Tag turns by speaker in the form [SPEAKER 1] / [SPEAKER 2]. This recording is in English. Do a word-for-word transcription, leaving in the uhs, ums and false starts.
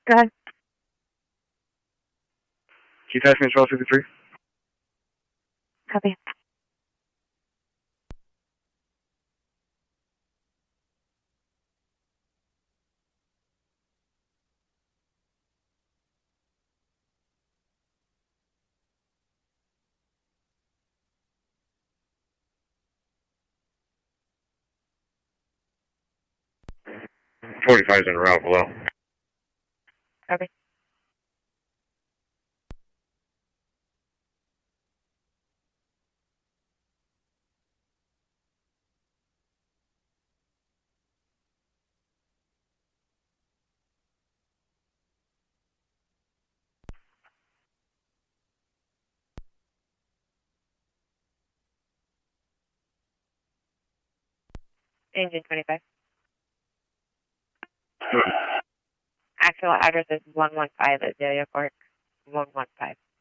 [SPEAKER 1] Go ahead.
[SPEAKER 2] Keep asking twelve fifty-three.
[SPEAKER 1] Copy.
[SPEAKER 2] forty-five is en route below.
[SPEAKER 1] Copy. Engine twenty-five. Actual address is one one five Azalea Court. one one five.